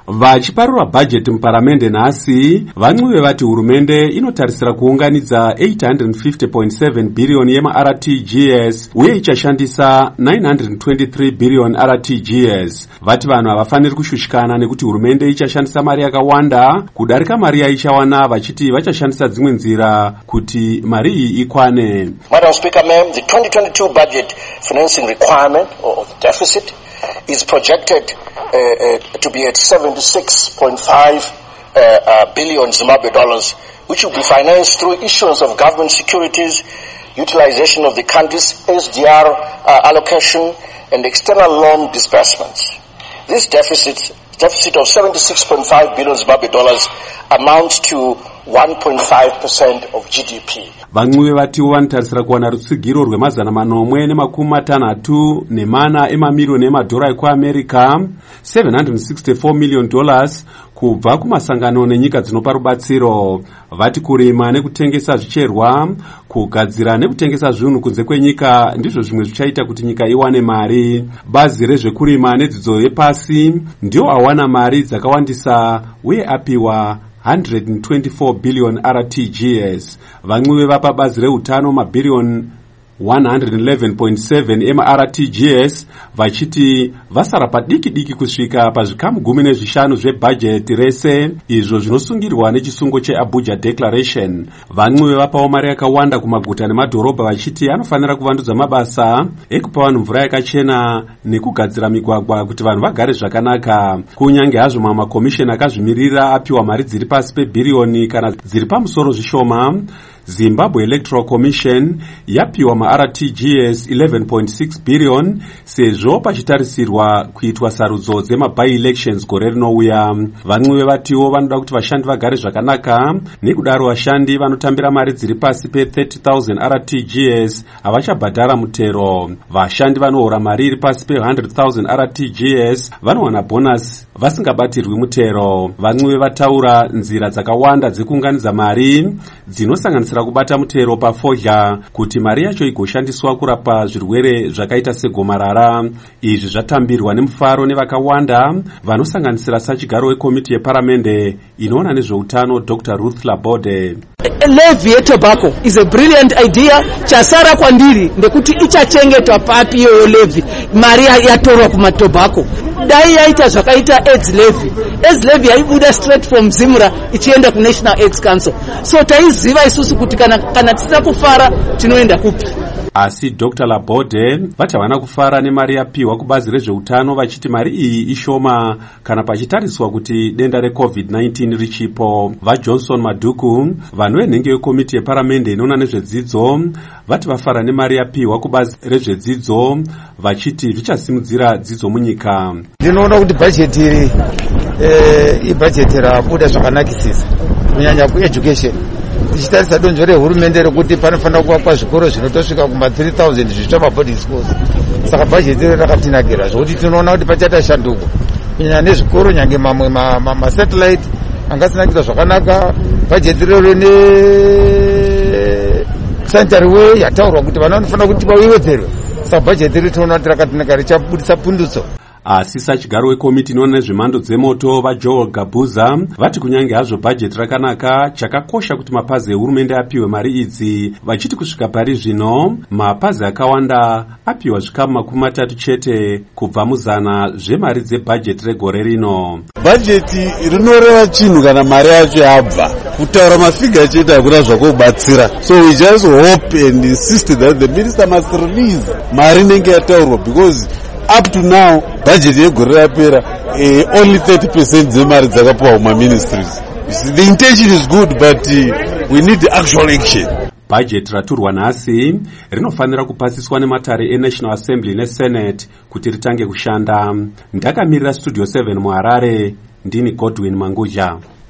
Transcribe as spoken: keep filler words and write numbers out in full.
Vachiparura bajeti muparamende nhasi, vamwe vati hurumende inotarisira kuunganidza eight hundred fifty point seven billion yema-R T G S uye ichashandisa nine hundred twenty-three billion R T G S. Vati vanhu havafaniri kushushikana nekuti hurumende ichashandisa mari yakawanda kudarika mari yaichawana, vachiti vachashandisa dzimwe nzira kuti mari iyi ikwane. Madam Speaker, ma'am, the twenty twenty-two budget financing requirement or deficit is projected uh, uh, to be at seventy-six point five uh, uh, billion Zimbabwe dollars, which will be financed through issuance of government securities, utilization of the country's S D R uh, allocation, and external loan disbursements. This deficit, deficit of seventy-six point five billion Zimbabwe dollars amounts to one point five percent of G D P. Vamwe vatiwo vanotarisira kuwana rutsigiro rwemazana manomwe nemakumi matanhatu nemana emamirioni emadhora ekuamerica seven hundred sixty-four million dollars kubva kumasangano nenyika dzinopa rubatsiro. Vati kurima nekutengesa zvicherwa, kugadzira nekutengesa zvinhu kunze kwenyika ndizvo zvimwe zvichaita kuti nyika iwane mari. Bazi rezvekurima nedzidzo yepasi ndio awana mari dzakawandisa uye apiwa one hundred twenty-four billion R T G S. Vamwe vapa bazi reutano mabhiriyoni one hundred eleven point seven ema-R T G S vachiti vasara padiki diki kusvika pazvikamu gumi nezvishanu zvebhajeti rese, izvo zvinosungirwa nechisungo cheAbuja Declaration. Vamwe vapawo mari yakawanda kumaguta nemadhorobha vachiti anofanira kuvandudza mabasa ekupa vanhu mvura yakachena nekugadzira migwagwa kuti vanhu vagare zvakanaka. Kunyange hazvo mamakomisheni akazvimirira apiwa mari dziri pasi pebhiriyoni kana dziri pamusoro zvishoma, Zimbabwe Electoral Commission yapiwa ma-R T G S eleven point six billion sezvo pachitarisirwa kuitwa sarudzo dzema-by-elections gore rinouya. Vamwe vatiwo vanoda kuti vashandi vagare zvakanaka, nekudaro vashandi vanotambira mari dziri pasi pe thirty thousand R T G S havachabhadhara mutero. Vashandi vanohora mari iri pasi pe one hundred thousand R T G S vanowana bonus vasingabatirwi mutero. Vamwe vataura nzira dzakawanda dzekuunganidza mari dzinosanganisira kubata mutero pafodya kuti mari yacho igoshandiswa kurapa zvirwere zvakaita segomarara. Izvi zvatambirwa nemufaro nevakawanda vanosanganisira sachigaro wekomiti yeparamende inoona nezveutano Doctor Ruth Labode. Levy yetobacco is a brilliant idea. Chasara kwandiri ndekuti ichachengetwa papi iyo levy mari yatorwa kumatobacco. Dai yaita zvakaita AIDS levy. AIDS levy yaibuda straight from Zimra ichienda ku National AIDS Council. So taiziva isusu kuti kana kana tisina kufara tinoenda kupi. Asi Doctor Labode vati havana kufara nemari yapiwa kubazi rezveutano vachiti mari iyi ishoma kana pachitariswa kuti denda re-COVID nineteen richipo. VaJohnson Maduku, vanhu venhenge yekomiti yeparamende inoona nezvedzidzo, vati vafara nemari yapiwa kubazi rezvedzidzo vachiti zvichasimudzira dzidzo munyika. Ndinoona kuti bajeti iri eh ibajeti rabuda zvakanakisisa kunyanya kueducation. Tichitarisa donzvo rehurumende rekuti panofanira kuvakwa zvikoro zvinotosvika kuma three thousand zvichitwa maboarding schools. Saka bajeti iri rakatinakira zvokuti tinoona kuti pachaita shanduko kunyanya nezvikoro, nyange mamwe masatellite angasinakira zvakanaka. Bajeti rero ne sanitary way yataurwa kuti vana vanofanira kuti vawedzerwe. Saka bajeti iri tinoona kuti rakatinakira richabudisa pundutso. Asi sachigaro wekomiti inoona nezvemhando dzemoto vaJoel Gabuza vati kunyange hazvo bhajeti rakanaka, chakakosha kuti mapazi ehurumende apiwe mari idzi, vachiti kusvika pari zvino mapazi akawanda apiwa zvikamu makumi matatu chete kubva muzana zvemari dzebhajeti regore rino. Bhajeti rinoreva chinhu kana mari yacho yabva. Kutaura mafiga chete hakuna zvakubatsira. So we just hope and insist that the minister must release mari inenge yataurwa, because up to now budget yegore yapera uh, only thirty percent dzemari dzakapiwa kuma ministries. The intention is good, but uh, we need the actual action. Budget raturwa nhasi rinofanira kupasiswa nematare eNational Assembly neSenate kuti ritange kushanda. Ndakamirira Studio seven muHarare, ndini Godwin Manguja.